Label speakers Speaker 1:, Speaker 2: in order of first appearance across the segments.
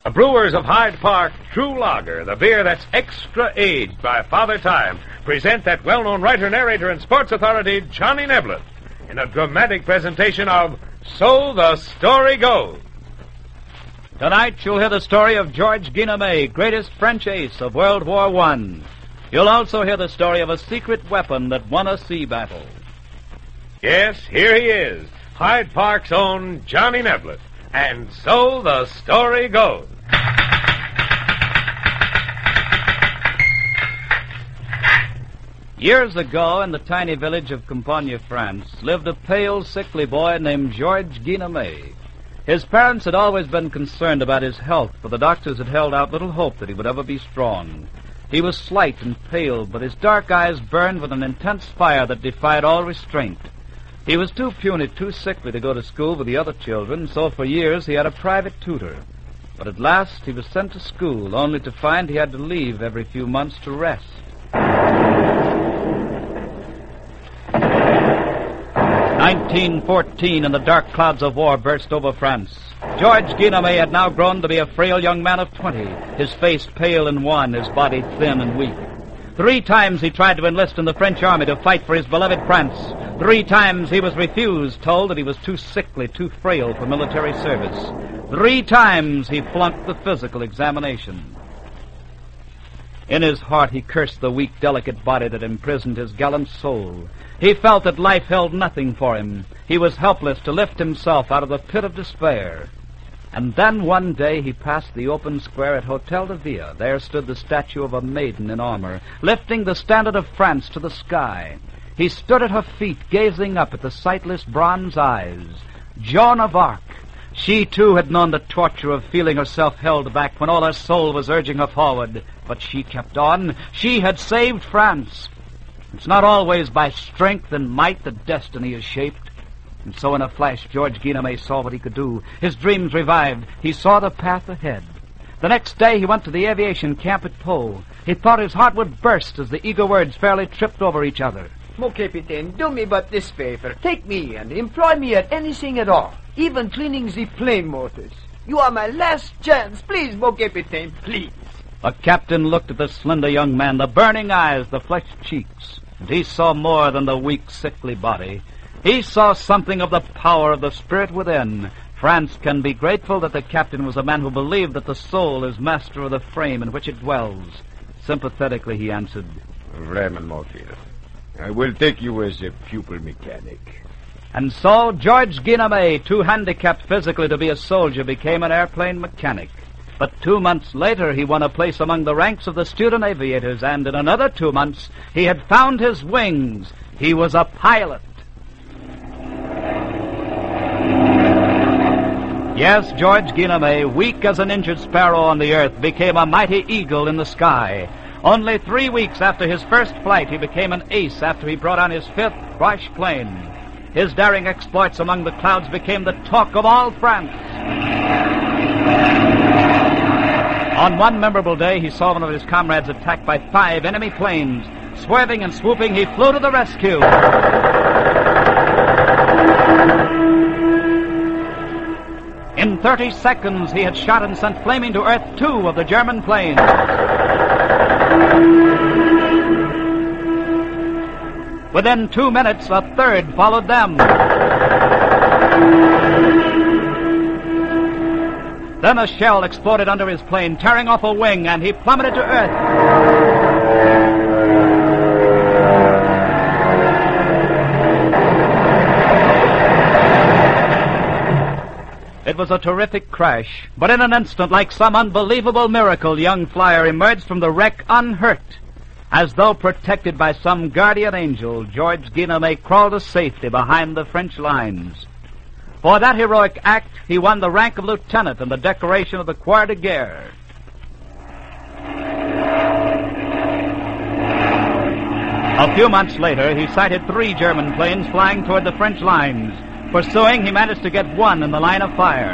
Speaker 1: The brewers of Hyde Park, True Lager, the beer that's extra aged by Father Time, present that well-known writer, narrator, and sports authority, Johnny Neblett, in a dramatic presentation of So the Story Goes.
Speaker 2: Tonight you'll hear the story of Georges Guinemet, greatest French ace of World War I. You'll also hear the story of a secret weapon that won a sea battle.
Speaker 1: Yes, here he is, Hyde Park's own Johnny Neblett. And so the story goes.
Speaker 2: Years ago, in the tiny village of Campagne, France, lived a pale, sickly boy named Georges Guinemet. His parents had always been concerned about his health, for the doctors had held out little hope that he would ever be strong. He was slight and pale, but his dark eyes burned with an intense fire that defied all restraint. He was too puny, too sickly to go to school with the other children, so for years he had a private tutor. But at last he was sent to school, only to find he had to leave every few months to rest. 1914, and the dark clouds of war burst over France. Georges Guinemet had now grown to be a frail young man of 20, his face pale and wan, his body thin and weak. 3 times he tried to enlist in the French army to fight for his beloved France. 3 times he was refused, told that he was too sickly, too frail for military service. 3 times he flunked the physical examination. In his heart he cursed the weak, delicate body that imprisoned his gallant soul. He felt that life held nothing for him. He was helpless to lift himself out of the pit of despair. And then one day he passed the open square at Hotel de Ville. There stood the statue of a maiden in armor, lifting the standard of France to the sky. He stood at her feet, gazing up at the sightless bronze eyes. Joan of Arc. She, too, had known the torture of feeling herself held back when all her soul was urging her forward. But she kept on. She had saved France. It's not always by strength and might that destiny is shaped. And so in a flash, Georges Guinemet saw what he could do. His dreams revived. He saw the path ahead. The next day he went to the aviation camp at Pau. He thought his heart would burst as the eager words fairly tripped over each other.
Speaker 3: Mon capitaine, do me but this favor. Take me and employ me at anything at all, even cleaning the plane motors. You are my last chance. Please, mon capitaine, please.
Speaker 2: The captain looked at the slender young man, the burning eyes, the flushed cheeks, and he saw more than the weak, sickly body. He saw something of the power of the spirit within. France can be grateful that the captain was a man who believed that the soul is master of the frame in which it dwells. Sympathetically, he answered,
Speaker 4: Vraiment, mon fils. I will take you as a pupil mechanic.
Speaker 2: And so Georges Guinemet, too handicapped physically to be a soldier, became an airplane mechanic. But 2 months later, he won a place among the ranks of the student aviators, and in another 2 months, he had found his wings. He was a pilot. Yes, Georges Guinemet, weak as an injured sparrow on the earth, became a mighty eagle in the sky. Only 3 weeks after his first flight, he became an ace after he brought on his 5th Boche plane. His daring exploits among the clouds became the talk of all France. On one memorable day, he saw one of his comrades attacked by 5 enemy planes. Swerving and swooping, he flew to the rescue. In 30 seconds, he had shot and sent flaming to earth 2 of the German planes. Within 2 minutes, a 3rd followed them. Then a shell exploded under his plane, tearing off a wing, and he plummeted to earth. It was a terrific crash, but in an instant, like some unbelievable miracle, young flyer emerged from the wreck unhurt. As though protected by some guardian angel, Georges Guinemet crawled to safety behind the French lines. For that heroic act, he won the rank of lieutenant and the decoration of the Croix de Guerre. A few months later, he sighted 3 German planes flying toward the French lines. Pursuing, he managed to get 1 in the line of fire.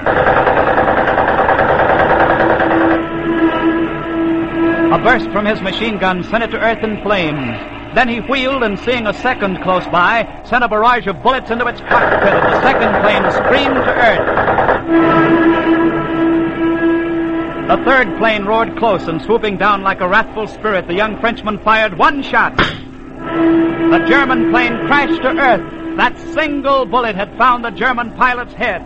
Speaker 2: A burst from his machine gun sent it to earth in flames. Then he wheeled and, seeing a second close by, sent a barrage of bullets into its cockpit, and the second plane screamed to earth. The third plane roared close, and swooping down like a wrathful spirit, the young Frenchman fired one shot. The German plane crashed to earth. That single bullet had found the German pilot's head.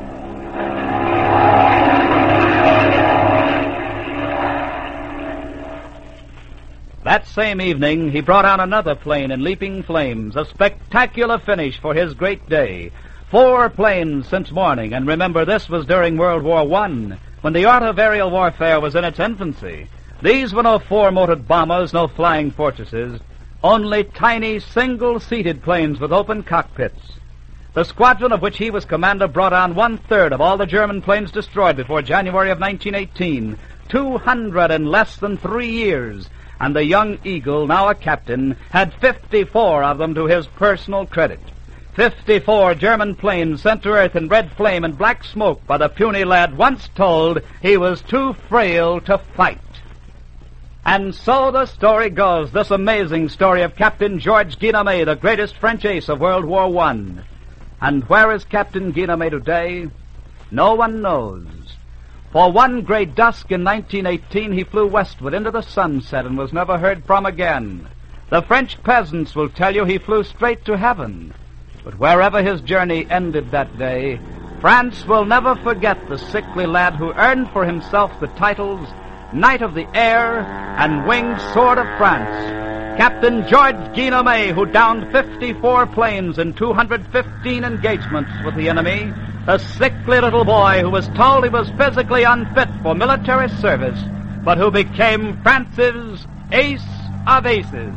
Speaker 2: That same evening, he brought out another plane in leaping flames, a spectacular finish for his great day. 4 planes since morning, and remember, this was during World War I, when the art of aerial warfare was in its infancy. These were no 4-motored bombers, no flying fortresses, only tiny single-seated planes with open cockpits. The squadron of which he was commander brought on 1/3 of all the German planes destroyed before January of 1918, 200 in less than 3 years, and the young Eagle, now a captain, had 54 of them to his personal credit. 54 German planes sent to earth in red flame and black smoke by the puny lad once told he was too frail to fight. And so the story goes, this amazing story of Captain Georges Guillaumet, the greatest French ace of World War I. And where is Captain Guillaumet today? No one knows. For one gray dusk in 1918, he flew westward into the sunset and was never heard from again. The French peasants will tell you he flew straight to heaven. But wherever his journey ended that day, France will never forget the sickly lad who earned for himself the titles Knight of the Air and Winged Sword of France. Captain Georges Guillaumet, who downed 54 planes in 215 engagements with the enemy. A sickly little boy who was told he was physically unfit for military service, but who became France's ace of aces.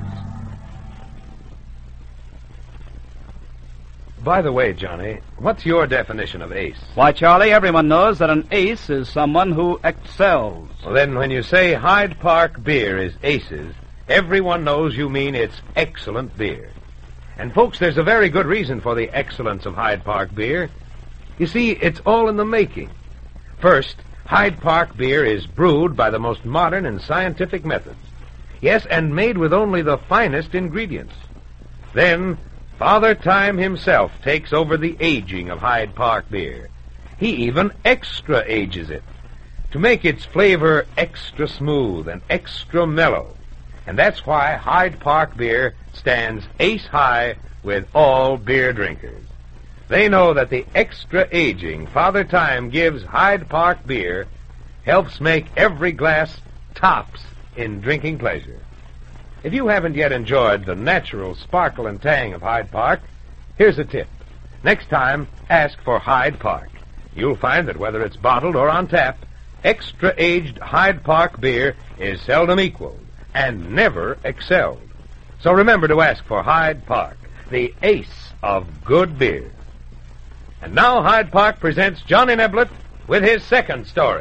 Speaker 1: By the way, Johnny, what's your definition of ace?
Speaker 2: Why, Charlie, everyone knows that an ace is someone who excels.
Speaker 1: Well, then, when you say Hyde Park beer is aces, everyone knows you mean it's excellent beer. And, folks, there's a very good reason for the excellence of Hyde Park beer. You see, it's all in the making. First, Hyde Park beer is brewed by the most modern and scientific methods. Yes, and made with only the finest ingredients. Then, Father Time himself takes over the aging of Hyde Park beer. He even extra ages it to make its flavor extra smooth and extra mellow. And that's why Hyde Park beer stands ace high with all beer drinkers. They know that the extra aging Father Time gives Hyde Park beer helps make every glass tops in drinking pleasure. If you haven't yet enjoyed the natural sparkle and tang of Hyde Park, here's a tip. Next time, ask for Hyde Park. You'll find that whether it's bottled or on tap, extra-aged Hyde Park beer is seldom equaled and never excelled. So remember to ask for Hyde Park, the ace of good beer. And now Hyde Park presents Johnny Neblett with his second story.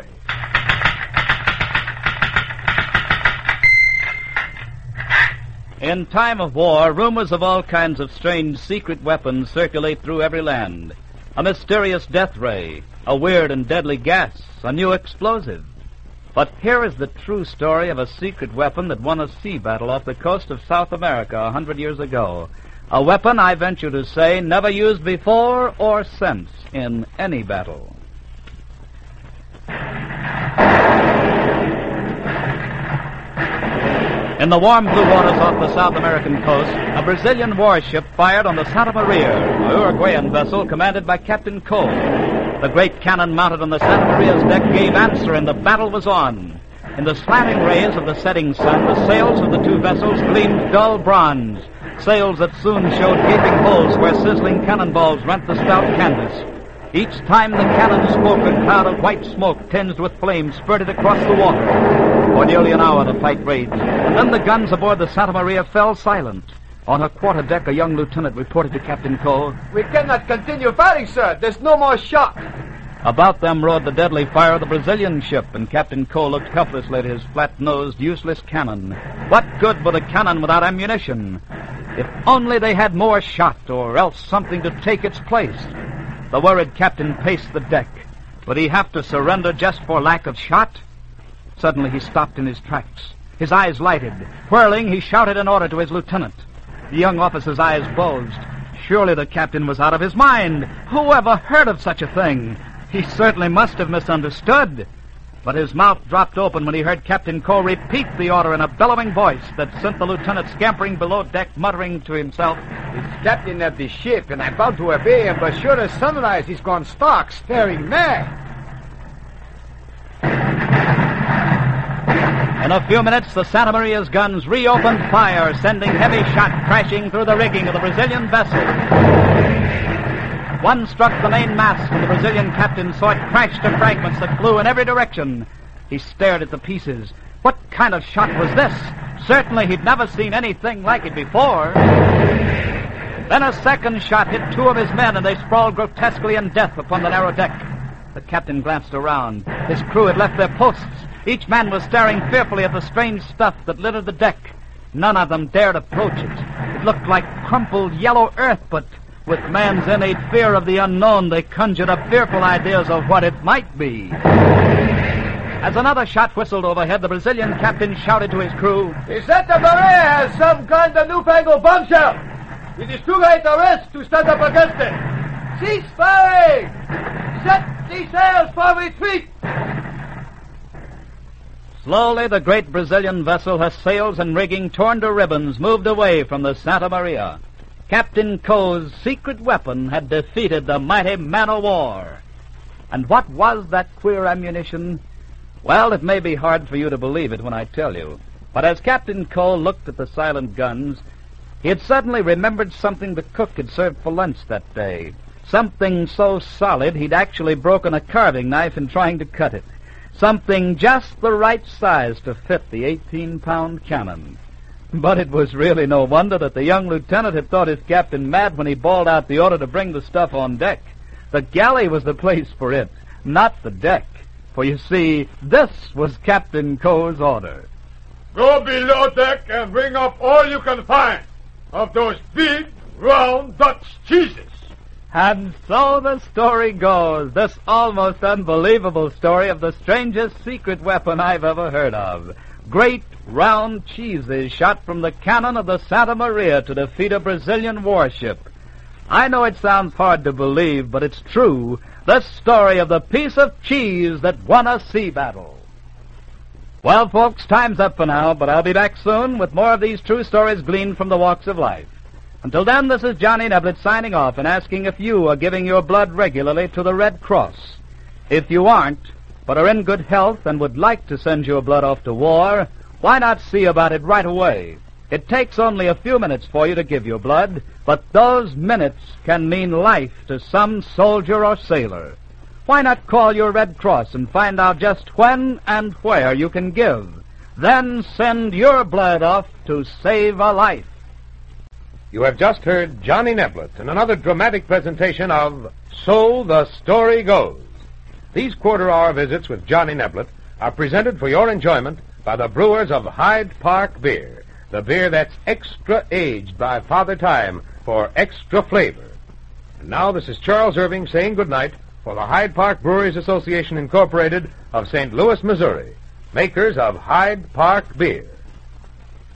Speaker 2: In time of war, rumors of all kinds of strange secret weapons circulate through every land. A mysterious death ray, a weird and deadly gas, a new explosive. But here is the true story of a secret weapon that won a sea battle off the coast of South America 100 years ago. A weapon, I venture to say, never used before or since in any battle. In the warm blue waters off the South American coast, a Brazilian warship fired on the Santa Maria, a Uruguayan vessel commanded by Captain Cole. The great cannon mounted on the Santa Maria's deck gave answer, and the battle was on. In the slanting rays of the setting sun, the sails of the two vessels gleamed dull bronze, sails that soon showed gaping holes where sizzling cannonballs rent the stout canvas. Each time the cannon spoke, a cloud of white smoke tinged with flame spurted across the water. For nearly an hour the fight raged, and then the guns aboard the Santa Maria fell silent. On her quarterdeck, a young lieutenant reported to Captain Cole,
Speaker 3: "We cannot continue fighting, sir. There's no more shot."
Speaker 2: About them roared the deadly fire of the Brazilian ship, and Captain Cole looked helplessly at his flat-nosed, useless cannon. What good would a cannon without ammunition? If only they had more shot, or else something to take its place. The worried captain paced the deck. Would he have to surrender just for lack of shot? Suddenly he stopped in his tracks. His eyes lighted. Whirling, he shouted an order to his lieutenant. The young officer's eyes bulged. Surely the captain was out of his mind. Who ever heard of such a thing? He certainly must have misunderstood. But his mouth dropped open when he heard Captain Coe repeat the order in a bellowing voice that sent the lieutenant scampering below deck, muttering to himself,
Speaker 3: It's captain of the ship, and I'm about to obey him, but sure as sunrise he's gone stark, staring mad.
Speaker 2: In a few minutes, the Santa Maria's guns reopened fire, sending heavy shot crashing through the rigging of the Brazilian vessel. One struck the main mast, and the Brazilian captain saw it crash to fragments that flew in every direction. He stared at the pieces. What kind of shot was this? Certainly he'd never seen anything like it before. Then a second shot hit two of his men, and they sprawled grotesquely in death upon the narrow deck. The captain glanced around. His crew had left their posts. Each man was staring fearfully at the strange stuff that littered the deck. None of them dared approach it. It looked like crumpled yellow earth, but with man's innate fear of the unknown, they conjured up fearful ideas of what it might be. As another shot whistled overhead, the Brazilian captain shouted to his crew,
Speaker 3: The Santa Maria has some kind of newfangled bombshell. It is too late a risk to stand up against it. Cease firing! Set the sails for retreat!
Speaker 2: Slowly, the great Brazilian vessel, her sails and rigging torn to ribbons, moved away from the Santa Maria. Captain Coe's secret weapon had defeated the mighty man-o'-war. And what was that queer ammunition? Well, it may be hard for you to believe it when I tell you. But as Captain Coe looked at the silent guns, he had suddenly remembered something the cook had served for lunch that day. Something so solid he'd actually broken a carving knife in trying to cut it. Something just the right size to fit the 18-pound cannon. But it was really no wonder that the young lieutenant had thought his captain mad when he bawled out the order to bring the stuff on deck. The galley was the place for it, not the deck. For you see, this was Captain Coe's order.
Speaker 4: Go below deck and bring up all you can find of those big, round Dutch cheeses.
Speaker 2: And so the story goes, this almost unbelievable story of the strangest secret weapon I've ever heard of. Great round cheeses shot from the cannon of the Santa Maria to defeat a Brazilian warship. I know it sounds hard to believe, but it's true. The story of the piece of cheese that won a sea battle. Well, folks, time's up for now, but I'll be back soon with more of these true stories gleaned from the walks of life. Until then, this is Johnny Neblett signing off and asking if you are giving your blood regularly to the Red Cross. If you aren't, but are in good health and would like to send your blood off to war, why not see about it right away? It takes only a few minutes for you to give your blood, but those minutes can mean life to some soldier or sailor. Why not call your Red Cross and find out just when and where you can give? Then send your blood off to save a life.
Speaker 1: You have just heard Johnny Neblett in another dramatic presentation of So the Story Goes. These quarter-hour visits with Johnny Neblett are presented for your enjoyment by the brewers of Hyde Park Beer, the beer that's extra aged by Father Time for extra flavor. And now this is Charles Irving saying goodnight for the Hyde Park Breweries Association Incorporated of St. Louis, Missouri, makers of Hyde Park Beer.